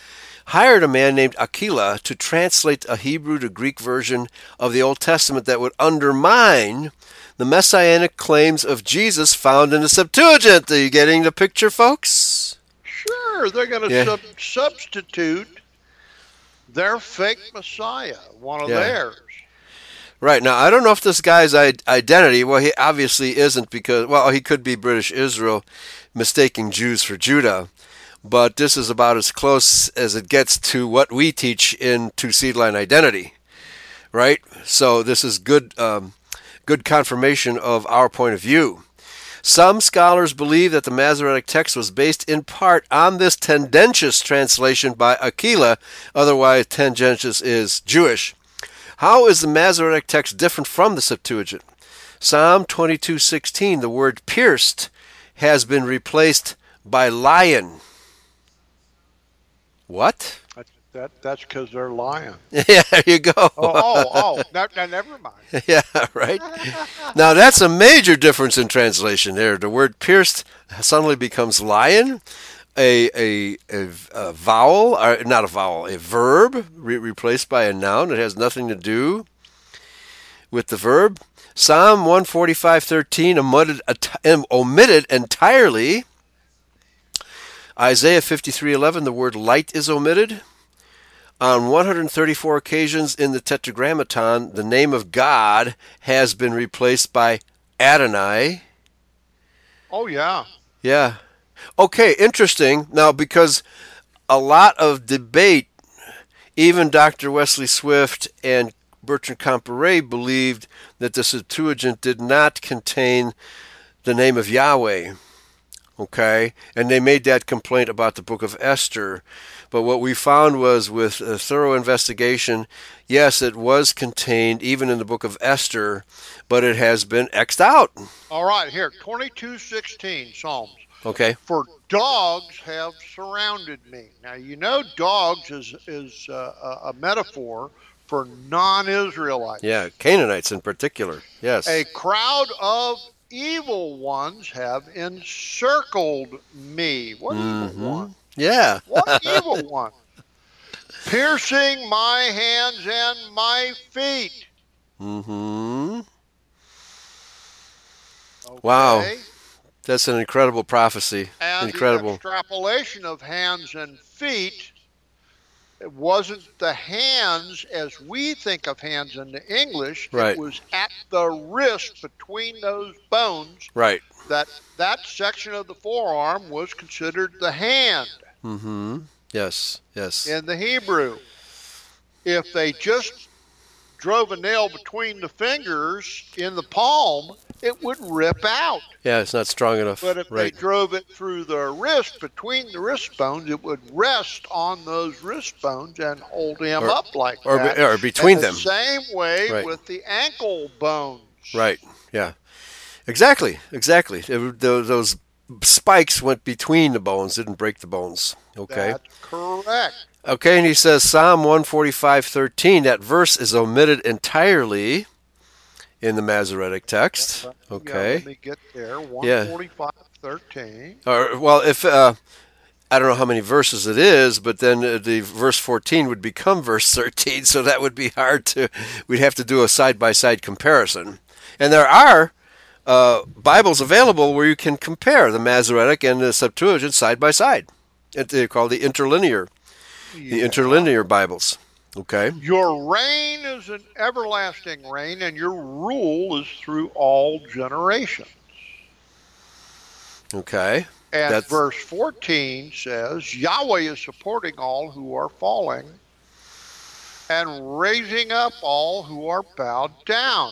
hired a man named Aquila to translate a Hebrew to Greek version of the Old Testament that would undermine the messianic claims of Jesus found in the Septuagint. Are you getting the picture, folks? Sure, they're going to Yeah. sub- substitute their fake Messiah, one of Yeah. theirs. Right. Now, I don't know if this guy's I- identity, well, he obviously isn't because, well, he could be British Israel mistaking Jews for Judah, but this is about as close as it gets to what we teach in two seed line identity, right? So this is good, um, good confirmation of our point of view. Some scholars believe that the Masoretic text was based in part on this tendentious translation by Aquila, otherwise tendentious is Jewish. How is the Masoretic text different from the Septuagint? Psalm twenty-two sixteen, the word pierced has been replaced by lion. What? That, that, that's because they're lying. Yeah, there you go. Oh, oh, oh no, no, never mind. Yeah, right? Now, that's a major difference in translation there. The word pierced suddenly becomes lion. A, a, a, a vowel, or not a vowel, a verb re- replaced by a noun. It has nothing to do with the verb. Psalm one forty-five thirteen omitted, omitted entirely. Isaiah fifty-three eleven, the word light is omitted. On one hundred thirty-four occasions in the Tetragrammaton, the name of God has been replaced by Adonai. Oh, yeah. Yeah. Okay, interesting. Now, because a lot of debate, even Doctor Wesley Swift and Bertrand Comparet believed that the Septuagint did not contain the name of Yahweh. Okay? And they made that complaint about the book of Esther. But what we found was, with a thorough investigation, yes, it was contained even in the book of Esther, but it has been X'd out. All right, here, twenty-two sixteen, Psalms. Okay? For dogs have surrounded me. Now, you know dogs is, is uh, a metaphor for non-Israelites. Yeah, Canaanites in particular. Yes. A crowd of evil ones have encircled me. What Mhm. evil one? Yeah. What evil one? Piercing my hands and my feet. Mm-hmm. Okay. Wow. That's an incredible prophecy. And Incredible. the extrapolation of hands and feet, it wasn't the hands as we think of hands in the English. Right. It was at the wrist between those bones. Right. That that section of the forearm was considered the hand Mm-hmm. Yes. Yes. in the Hebrew. If they just drove a nail between the fingers in the palm, it would rip out. Yeah, it's not strong enough. But if Right. they drove it through the wrist, between the wrist bones, it would rest on those wrist bones and hold him Or- up like or that. be- or between And the them. same way Right. with the ankle bones. Right. Yeah. Exactly. Exactly. It- those, those spikes went between the bones, didn't break the bones. Okay. That's correct. Okay, and he says Psalm one forty-five thirteen, that verse is omitted entirely in the Masoretic text. Yeah, Okay. let me get there. one forty-five thirteen. Or, well, if uh, I don't know how many verses it is, but then uh, the verse fourteen would become verse thirteen, so that would be hard to. We'd have to do a side-by-side comparison. And there are uh, Bibles available where you can compare the Masoretic and the Septuagint side by side. It- They're called the interlinear, the Yeah. interlinear Bibles. Okay. Your reign is an everlasting reign, and your rule is through all generations. Okay. And That's- verse fourteen says, Yahweh is supporting all who are falling and raising up all who are bowed down.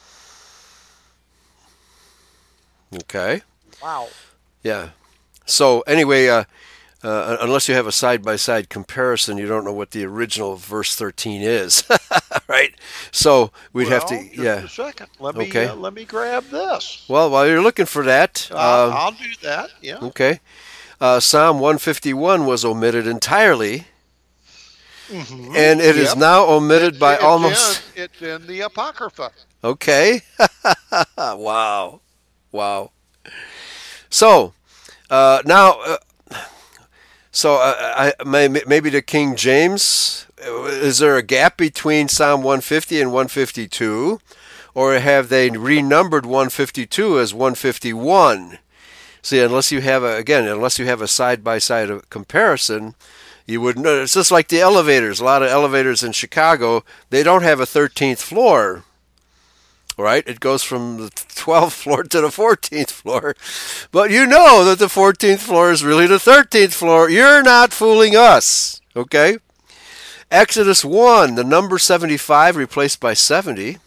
Okay. Wow. Yeah. So anyway, uh, uh, unless you have a side-by-side comparison, you don't know what the original verse thirteen is, right? So we'd well, have to, just yeah. a second. Let me Okay. uh, let me grab this. Well, while you're looking for that, Uh, uh, I'll do that. Yeah. okay. Uh, Psalm one fifty-one was omitted entirely, Mhm. and it is Yep. now omitted It's- by it's almost. in, it's in the Apocrypha. Okay. Wow. Wow. So uh, now, uh, So uh, I, maybe the King James, is there a gap between Psalm one fifty and one fifty-two? Or have they renumbered one fifty-two as one fifty-one? See, unless you have a, again, unless you have a side-by-side comparison, you wouldn't know. It's just like the elevators. A lot of elevators in Chicago, they don't have a thirteenth floor. Right? It goes from the twelfth floor to the fourteenth floor. But you know that the fourteenth floor is really the thirteenth floor. You're not fooling us. Okay? Exodus one, the number seventy-five replaced by seventy.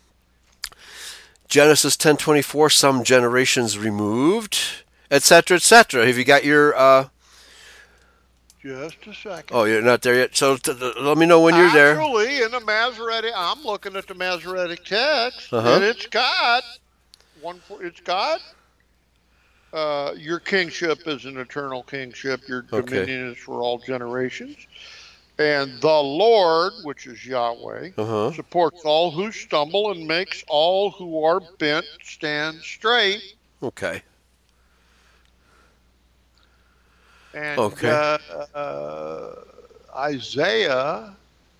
Genesis ten twenty-four, some generations removed, et cetera, et cetera. Have you got your... Uh... Just a second. Oh, you're not there yet? So t- t- let me know when you're there. Actually, in the Masoretic, I'm looking at the Masoretic text, uh-huh. and it's got, one. it's got, uh, your kingship is an eternal kingship, your dominion okay. is for all generations. And the Lord, which is Yahweh, uh-huh. supports all who stumble and makes all who are bent stand straight. Okay. And okay. uh, uh, Isaiah.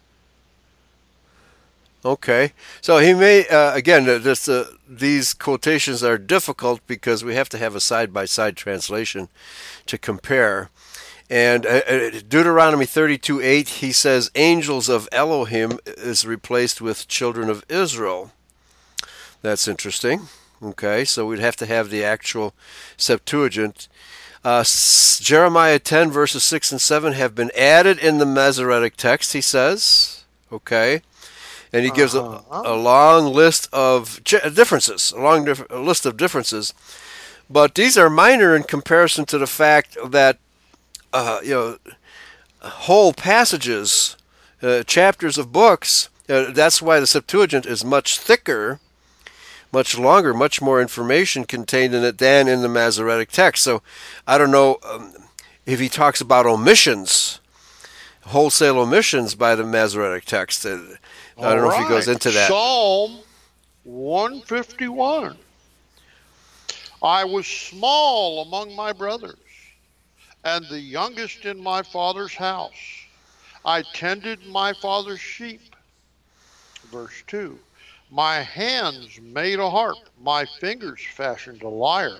Okay. So he may, uh, again, this, uh, these quotations are difficult because we have to have a side-by-side translation to compare. And uh, Deuteronomy thirty-two eight, he says, angels of Elohim is replaced with children of Israel. That's interesting. Okay, so we'd have to have the actual Septuagint. Uh, Jeremiah ten, verses six and seven have been added in the Masoretic text, he says. Okay. And he gives uh-huh. a, a long list of differences, a long dif- a list of differences. But these are minor in comparison to the fact that Uh, you know, whole passages, uh, chapters of books. Uh, that's why the Septuagint is much thicker, much longer, much more information contained in it than in the Masoretic text. So I don't know um, if he talks about omissions, wholesale omissions by the Masoretic text. Uh, I don't know right. if he goes into that. Psalm one fifty-one. I was small among my brothers, and the youngest in my father's house. I tended my father's sheep. Verse two. My hands made a harp, my fingers fashioned a lyre.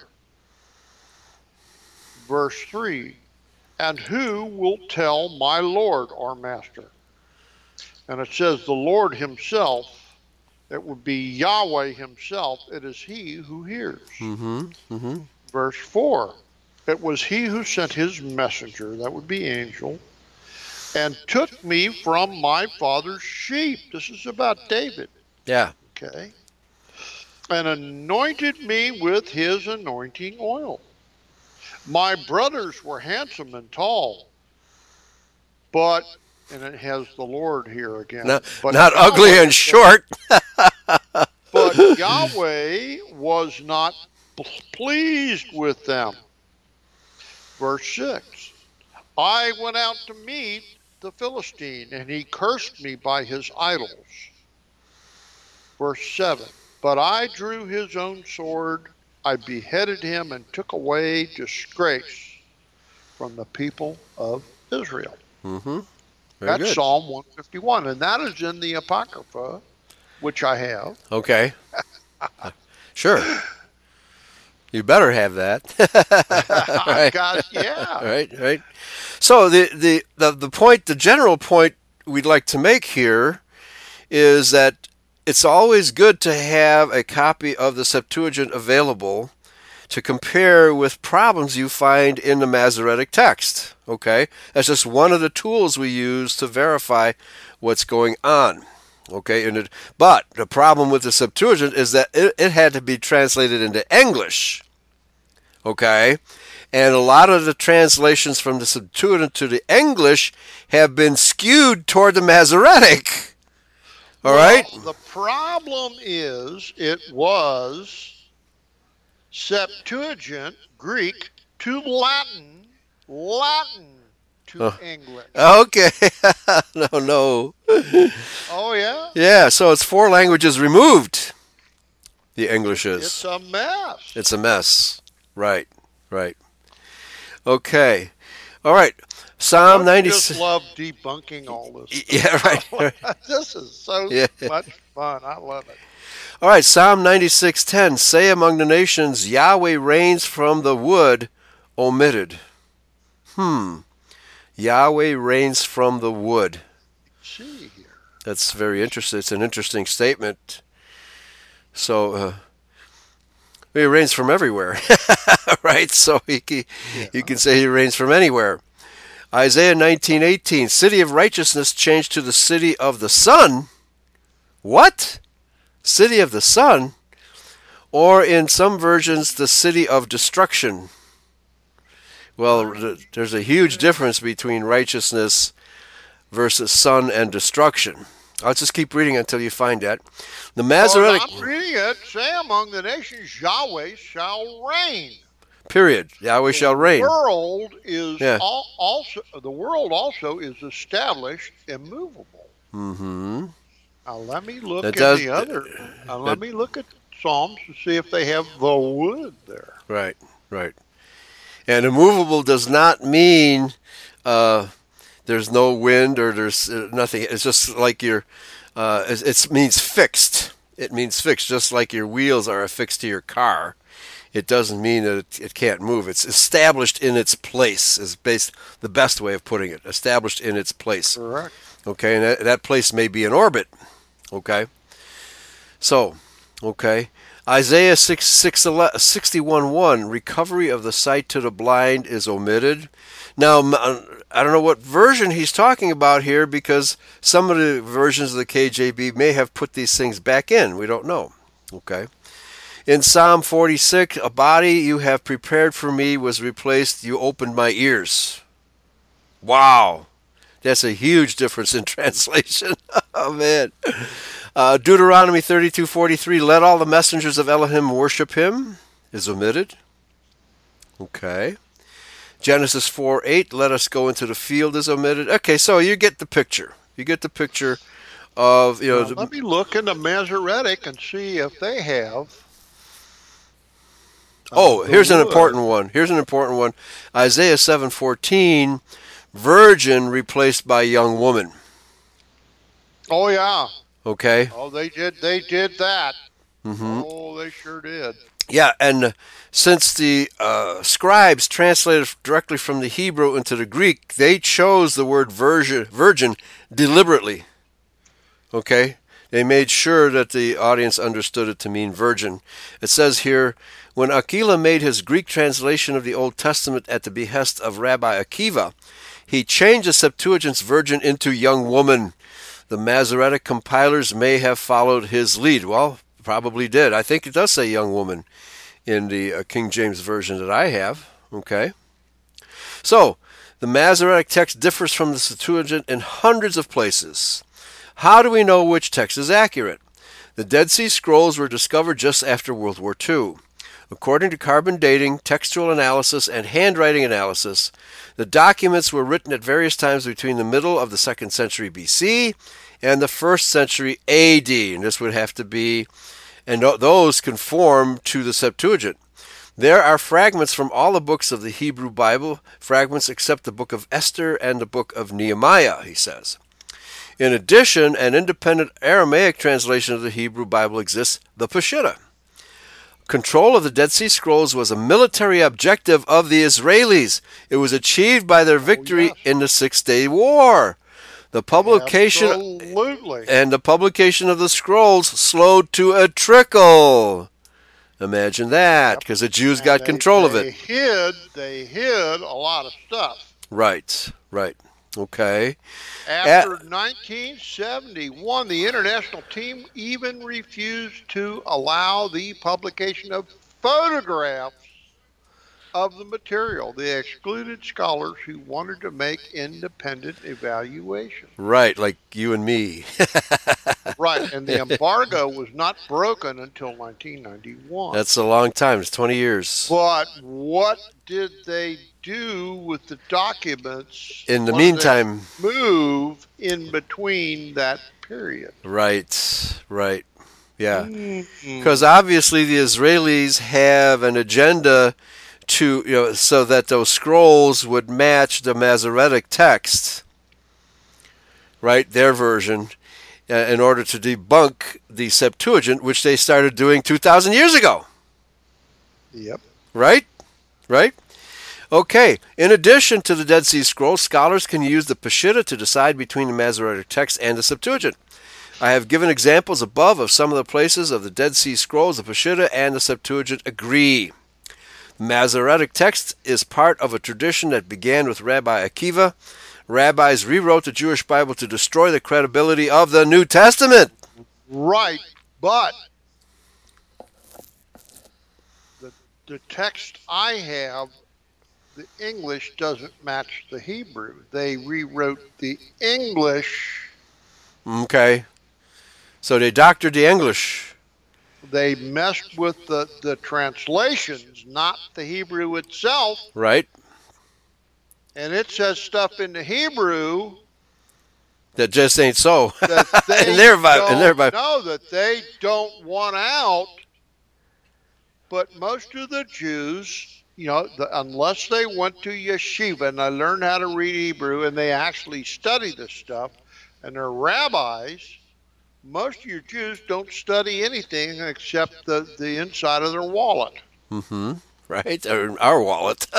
Verse three. And who will tell my Lord or master? And it says the Lord himself, it would be Yahweh himself, it is he who hears. Mm-hmm. Mm-hmm. Verse four. It was he who sent his messenger, that would be angel, and took me from my father's sheep. This is about David. Yeah. Okay. And anointed me with his anointing oil. My brothers were handsome and tall, but, and it has the Lord here again. Not, but not Yahweh, ugly and short. But Yahweh was not pleased with them. Verse six, I went out to meet the Philistine, and he cursed me by his idols. Verse seven, but I drew his own sword, I beheaded him, and took away disgrace from the people of Israel. Mm-hmm. Very That's good. Psalm one fifty-one, and that is in the Apocrypha, which I have. Okay. Sure. You better have that. Right. Got it. Yeah. Right, right. So the, the, the, the point, the general point we'd like to make here is that it's always good to have a copy of the Septuagint available to compare with problems you find in the Masoretic text. Okay? That's just one of the tools we use to verify what's going on. Okay, and it, but the problem with the Septuagint is that it, it had to be translated into English. Okay, and a lot of the translations from the Septuagint to the English have been skewed toward the Masoretic. All well, right. The problem is it was Septuagint Greek to Latin, Latin to oh. English. Okay. no, no. Oh, yeah? Yeah, so it's four languages removed, the English is. It's a mess. It's a mess. Right, right. Okay. All right. Psalm Don't you ninety. just love debunking all this Yeah, stuff? right. This is so Yeah. much fun. I love it. All right, Psalm ninety-six ten. Say among the nations, Yahweh reigns from the wood, omitted. Hmm. Yahweh reigns from the wood. See here. That's very interesting. It's an interesting statement. So, uh, he reigns from everywhere, right? So he, he Yeah. you can say he reigns from anywhere. Isaiah nineteen eighteen. City of righteousness changed to the city of the sun. What? City of the sun? Or in some versions, the city of destruction. Well, th- there's a huge difference between righteousness versus sun and destruction. I'll just keep reading until you find that. The Masoretic, Well, I'm reading it. Say among the nations, Yahweh shall reign. period. Yahweh shall reign. The world is Yeah. al- also the world also is established immovable. Mm-hmm. Now let me look That at does- the other. Now let that- me look at Psalms to see if they have the wood there. Right, right. And immovable does not mean uh, there's no wind or there's uh, nothing. It's just like your, uh, it, it means fixed. It means fixed, just like your wheels are affixed to your car. It doesn't mean that it, it can't move. It's established in its place is based the best way of putting it. Established in its place. Correct. Okay, and that, that place may be in orbit. Okay. So, okay. Isaiah six, six, sixty-one one, recovery of the sight to the blind is omitted. Now, I don't know what version he's talking about here because some of the versions of the K J V may have put these things back in. We don't know. Okay. In Psalm forty-six, a body you have prepared for me was replaced. You opened my ears. Wow. That's a huge difference in translation. Oh, man. Uh, Deuteronomy thirty-two forty-three, let all the messengers of Elohim worship him, is omitted. Okay. Genesis four eight, let us go into the field, is omitted. Okay, so you get the picture. You get the picture of, you know. Now, the, let me look in the Masoretic and see if they have. oh, the here's an wood. important one. Here's an important one. Isaiah seven fourteen, virgin replaced by young woman. Oh yeah. Okay. Oh, they did. They did that. Mm-hmm. Oh, they sure did. Yeah, and uh, since the uh, scribes translated directly from the Hebrew into the Greek, they chose the word virgin, virgin deliberately. Okay? They made sure that the audience understood it to mean virgin. It says here, when Aquila made his Greek translation of the Old Testament at the behest of Rabbi Akiva, he changed the Septuagint's virgin into young woman. The Masoretic compilers may have followed his lead. Well, probably did. I think it does say young woman in the uh, King James Version that I have. Okay. So, the Masoretic text differs from the Septuagint in hundreds of places. How do we know which text is accurate? The Dead Sea Scrolls were discovered just after World War Two. According to carbon dating, textual analysis, and handwriting analysis, the documents were written at various times between the middle of the second century B C and the first century A D. And this would have to be, and those conform to the Septuagint. There are fragments from all the books of the Hebrew Bible, fragments except the book of Esther and the book of Nehemiah, he says. In addition, an independent Aramaic translation of the Hebrew Bible exists, the Peshitta. Control of the Dead Sea Scrolls was a military objective of the Israelis. It was achieved by their victory yes. in the Six-Day War. The publication Absolutely. and the publication of the scrolls slowed to a trickle. Imagine that, because the Jews And got they- control of They it. hid. They hid a lot of stuff. Right, right. Okay. After nineteen seventy-one, the international team even refused to allow the publication of photographs of the material. They excluded scholars who wanted to make independent evaluations. Right, like you and me. Right, and the embargo was not broken until nineteen ninety-one. That's a long time. It's twenty years. But what did they do with the documents In the What did they meantime, move in between that period? right, right. Yeah. Mm-hmm. Because obviously the Israelis have an agenda to, you know, so that those scrolls would match the Masoretic text, right, their version, uh, in order to debunk the Septuagint, which they started doing two thousand years ago. Yep. Right? Right? Okay. In addition to the Dead Sea Scrolls, scholars can use the Peshitta to decide between the Masoretic text and the Septuagint. I have given examples above of some of the places of the Dead Sea Scrolls. The Peshitta and the Septuagint agree. The Masoretic text is part of a tradition that began with Rabbi Akiva. Rabbis rewrote the Jewish Bible to destroy the credibility of the New Testament. Right, but the, the text I have, the English doesn't match the Hebrew. They rewrote the English. Okay. So they doctored the English. They messed with the, the translations, not the Hebrew itself. Right. And it says stuff in the Hebrew that just ain't so. That they in their Bible, don't in their Bible. know that they don't want out. But most of the Jews, you know, the, unless they went to yeshiva and they learned how to read Hebrew and they actually study this stuff, and they're rabbis, most of your Jews don't study anything except the, the inside of their wallet. Mm-hmm. Right? Or our wallet.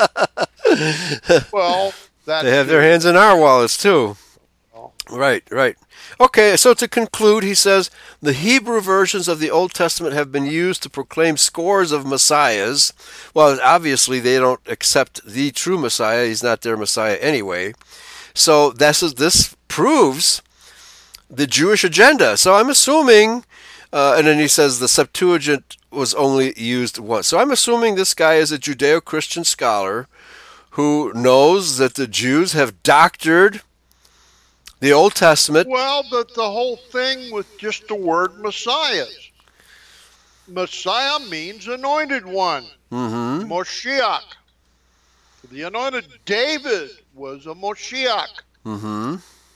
Well, that they have their hands in our wallets too. Oh. Right, right. Okay, so to conclude, he says, the Hebrew versions of the Old Testament have been used to proclaim scores of messiahs. Well, obviously they don't accept the true Messiah. He's not their Messiah anyway. So this is, this proves the Jewish agenda. So I'm assuming, uh, and then he says the Septuagint was only used once. So I'm assuming this guy is a Judeo-Christian scholar who knows that the Jews have doctored the Old Testament. Well, but the whole thing with just the word Messiah. Messiah means anointed one. Mm-hmm. Moshiach. The anointed David was a Moshiach. Mm-hmm.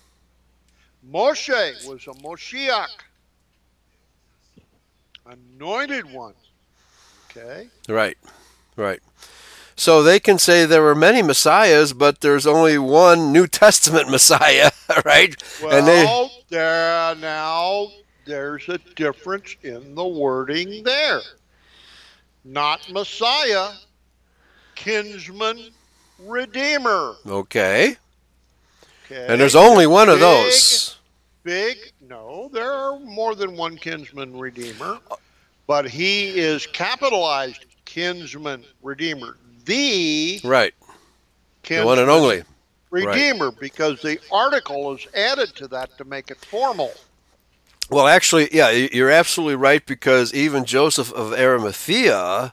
Moshe was a Moshiach. Anointed one. Okay? Right, right. So they can say there were many messiahs, but there's only one New Testament Messiah, right? Well, and they... there now there's a difference in the wording there. Not Messiah, kinsman, redeemer. Okay. Okay. And there's only one big, of those. Big, no, there are more than one kinsman redeemer, but he is capitalized kinsman redeemer. The right, kinsman the one and only redeemer, right. Because the article is added to that to make it formal. Well, actually, yeah, you're absolutely right, because even Joseph of Arimathea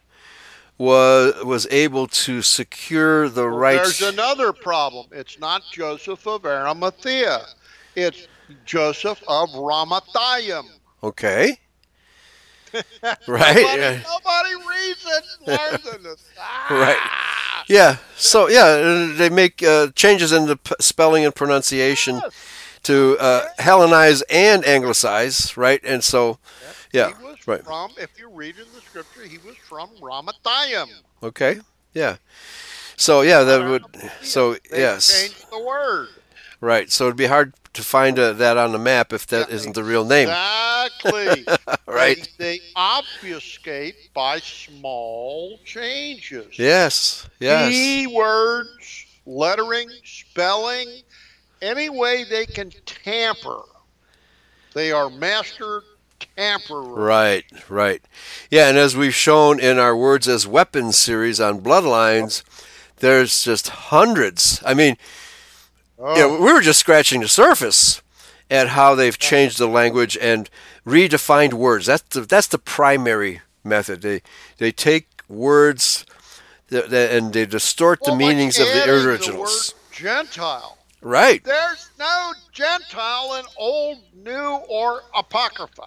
was was able to secure the well, rights. There's another problem. It's not Joseph of Arimathea. It's Joseph of Ramathaim. Okay. Right. Nobody, yeah. nobody reads it learns it. Ah! Right. Yeah. So yeah, they make uh, changes in the p- spelling and pronunciation Yes. to uh, Hellenize and Anglicize, right? And so, yeah, He was right. from, if you read in the scripture, he was from Ramathaim. Okay. Yeah. So yeah, that would. So They yes. changed the word. Right. So it'd be hard to find uh, that on the map if that Yeah, isn't the real name. Exactly. Right. They, they obfuscate by small changes. Yes. Yes. Keywords, lettering, spelling, any way they can tamper. They are master tamperers. Right, right. Yeah, and as we've shown in our Words as Weapons series on Bloodlines, there's just hundreds. I mean, Oh. you know, we were just scratching the surface at how they've changed the language and redefined words. That's the, that's the primary method. They they take words that, that, and they distort well, the meanings like of the adding originals. The word Gentile. Right. There's no Gentile in Old, New, or Apocrypha.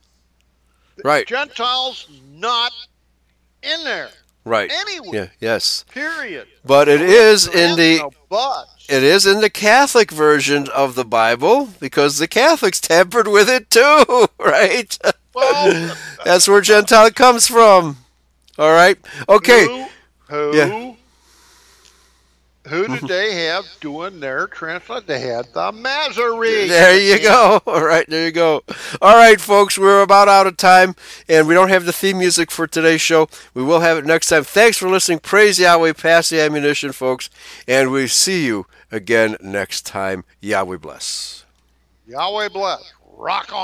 Right. Gentile's not in there. Right. Anyway. Yeah. Yes. Period. But it So is there in the no buts. it is in the Catholic version of the Bible, because the Catholics tampered with it too, right? Well, That's where Gentile comes from. All right. Okay. New, Who Yeah. who did they have doing their translation? They had the Masorees. There you go. All right, there you go. All right, folks, we're about out of time, and we don't have the theme music for today's show. We will have it next time. Thanks for listening. Praise Yahweh. Pass the ammunition, folks, and we see you again next time. Yahweh bless. Yahweh bless. Rock on.